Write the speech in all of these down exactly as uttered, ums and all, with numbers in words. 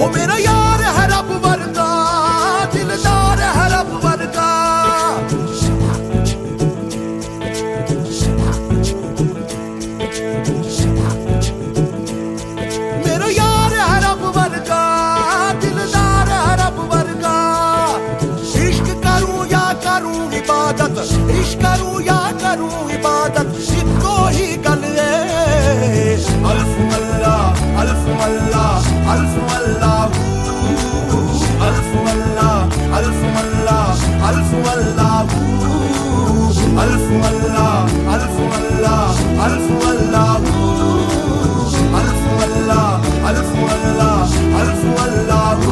वो मेरा यार है रब वर्गा, दिलदार है रब वर्गा। मेरा यार है रब वर्गा, दिलदार है रब वर्गा। इश्क करूं या करूं इबादत, इश्क करूं या करूं इबादत, इनको ही गल है। अल्फ अल्लाह अल्फ अल्लाह अल्फ अल्लाह अल्फ अल्लाह अल्फ अल्लाह अल्फ अल्लाह अल्फ अल्लाह अल्फ अल्लाह अल्फ अल्लाह अल्फ अल्लाह अल्फ अल्लाह अल्फ अल्लाह।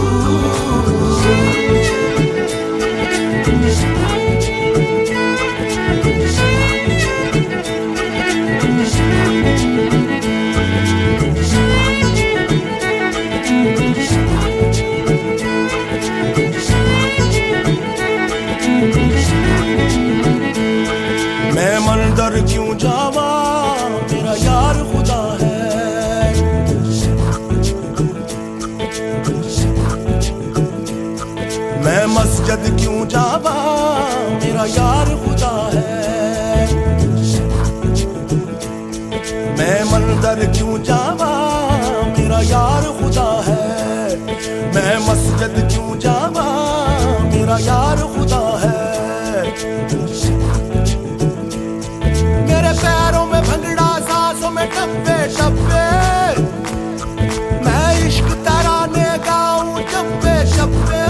मैं मंदिर क्यों जावा, मेरा यार खुदा है। मैं मस्जिद क्यों जावा, मेरा यार खुदा है। मैं मंदिर क्यों जावा, मेरा यार खुदा है। मैं मस्जिद क्यों जावा, मेरा यार खुदा है। मेरे पैरों में भंगड़ा, सांसों में टप्पे टप्पे, मैं इश्क तराने गाऊं चप्पे चप्पे।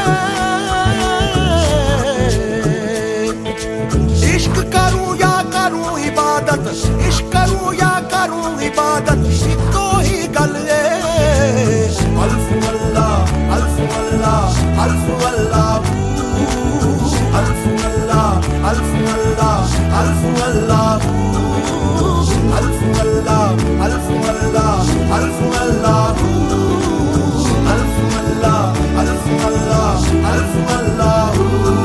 इश्क करूं या करूं इबादत, इश्क करूं या करूं इबादत, इनको ही गल है। अल्फ अल्लाह अल्फ अल्लाह अल्फ अल्लाह अल्फ अल्लाह अल्फ अल्लाह अल्फ अल्लाह अल्फ अल्लाह अल्फ अल्लाह अल्फ अल्लाह अल्फ अल्लाह अल्फ अल्लाह अल्फ अल्लाह।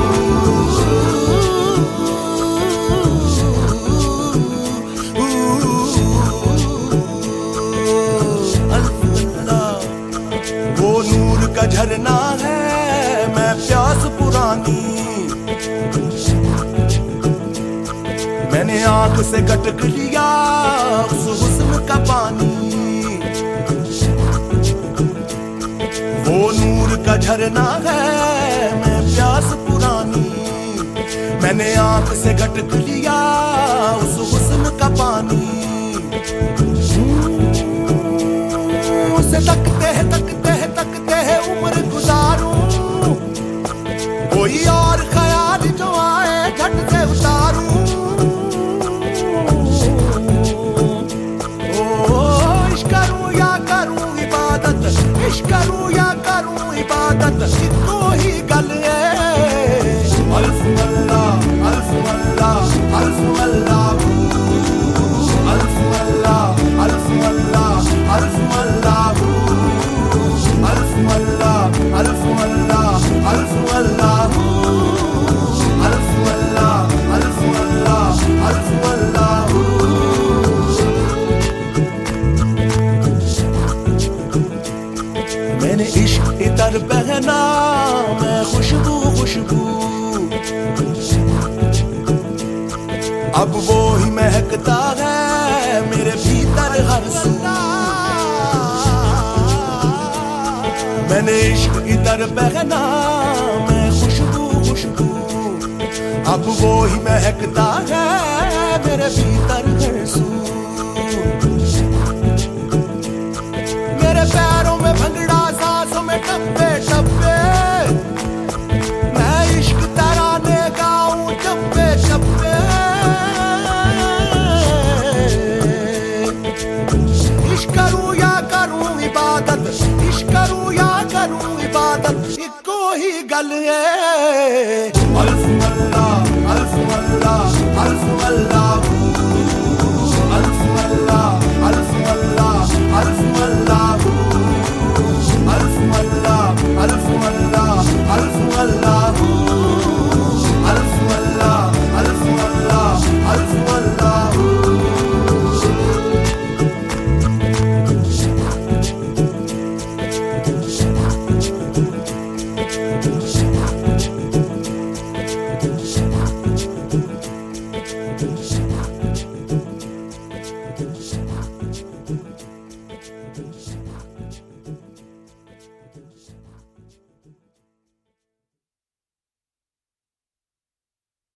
वो नूर का झरना है, मैं प्यास पुरानी। मैंने आंख से गटक लिया उस हुस्न का पानी। वो नूर का झरना है, मैं प्यास पुरानी। मैंने आंख से गटक लिया उस हुस्न का पानी। उसे तकते है तकते है तकते है उम्र गुजारूं, कोई और ख्याल जो आए झट से उतारूं। इश्क करूं या करूं इबादत, इनको ही गल है। अल्फ अल्लाह अल्फ अल्लाह अल्फ अल्लाह अल्फ अल्लाह अल्फ अल्लाह अल्फ अल्लाह अल्फ अल्लाह अल्फ अल्लाह अल्फ अल्लाह अल्फ अल्लाह अल्फ अल्लाह अल्फ अल्लाह। मैंने इश्क इतर पहना, मैं खुशबू खुशबू, अब वो ही महकता है मेरे भीतर हर सू। मैंने इश्क इतर पहना, मैं खुशबू खुशबू, अब वो ही महकता है मेरे भीतर हर सू। मेरे पैरों में भंगड़ा, सांसों में टप्पे टप्पे, मैं इश्क तराने गाऊं चप्पे चप्पे। इश्क करूं या करूं इबादत, इश्क करूं या करूं इबादत, इनको ही गल है। अल्फ अल्लाह अल्फ अल्लाह अल्फ अल्लाह अल्फ अल्लाह अल्फ अल्लाह अल्फ अल्लाह अल्फ अल्लाह अल्फ अल्लाह अल्फ अल्लाह अल्फ अल्लाह अल्फ अल्लाह अल्फ अल्लाह। है।